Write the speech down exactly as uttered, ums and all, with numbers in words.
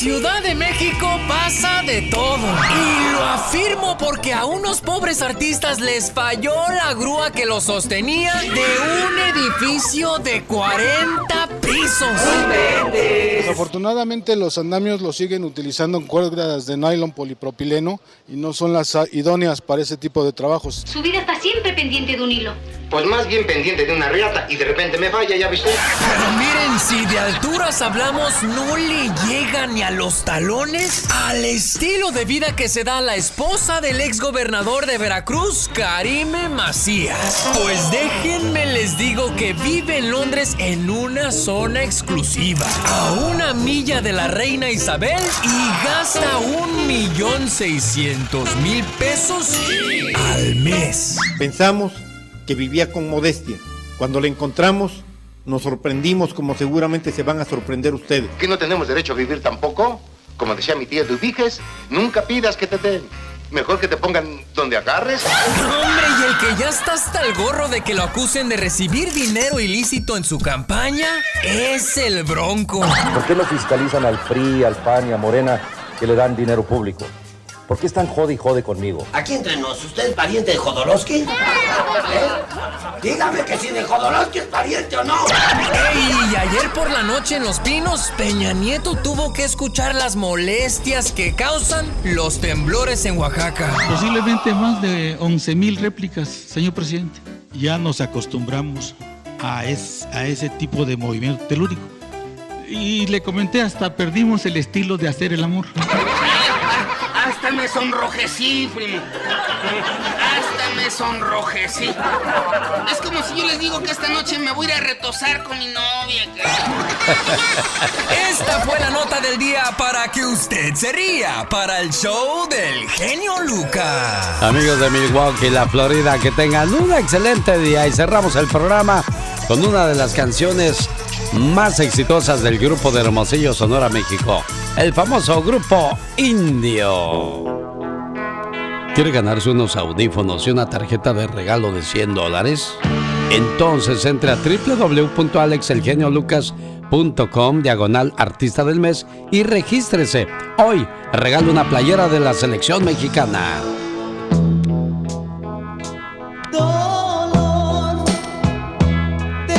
Ciudad de México pasa de todo. Y lo afirmo porque a unos pobres artistas les falló la grúa que los sostenía de un edificio de cuarenta pisos. Desafortunadamente los andamios los siguen utilizando en cuerdas de nylon polipropileno y no son las idóneas para ese tipo de trabajos. Su vida está siempre pendiente de un hilo. Pues más bien pendiente de una riata y de repente me falla, ¿ya viste? Pero miren, si de alturas hablamos, no le llega ni a los talones al estilo de vida que se da a la esposa del exgobernador de Veracruz, Karime Macías. Pues déjenme les digo que vive en Londres en una zona exclusiva, a una milla de la reina Isabel, y gasta un millón seiscientos mil pesos al mes. Pensamos que vivía con modestia. Cuando la encontramos, nos sorprendimos como seguramente se van a sorprender ustedes. ¿Que no tenemos derecho a vivir tampoco? Como decía mi tía Dubiges, nunca pidas que te den. Mejor que te pongan donde agarres. No, hombre, y el que ya está hasta el gorro de que lo acusen de recibir dinero ilícito en su campaña es el Bronco. ¿Por qué no fiscalizan al P R I, al P A N y a Morena que le dan dinero público? ¿Por qué están jode y jode conmigo? Aquí entre nos, ¿usted es pariente de Jodorowsky? ¿Eh? Dígame que si de Jodorowsky es pariente o no. Ey, y ayer por la noche en Los Pinos, Peña Nieto tuvo que escuchar las molestias que causan los temblores en Oaxaca. Posiblemente más de once mil réplicas, señor presidente. Ya nos acostumbramos a, es, a ese tipo de movimiento telúrico. Y le comenté, hasta perdimos el estilo de hacer el amor. Hasta me sonrojecí, primo. Hasta me sonrojecí. Es como si yo les digo que esta noche me voy a ir a retosar con mi novia. Esta fue la nota del día para que usted se ría para el show del genio Lucas. Amigos de Milwaukee, la Florida, que tengan un excelente día y cerramos el programa con una de las canciones más exitosas del grupo de Hermosillo, Sonora, México, el famoso grupo Indio. ¿Quiere ganarse unos audífonos y una tarjeta de regalo de cien dólares? Entonces entre a doble u doble u doble u punto alex el genio lucas punto com diagonal artista del mes y regístrese. Hoy regalo una playera de la selección mexicana.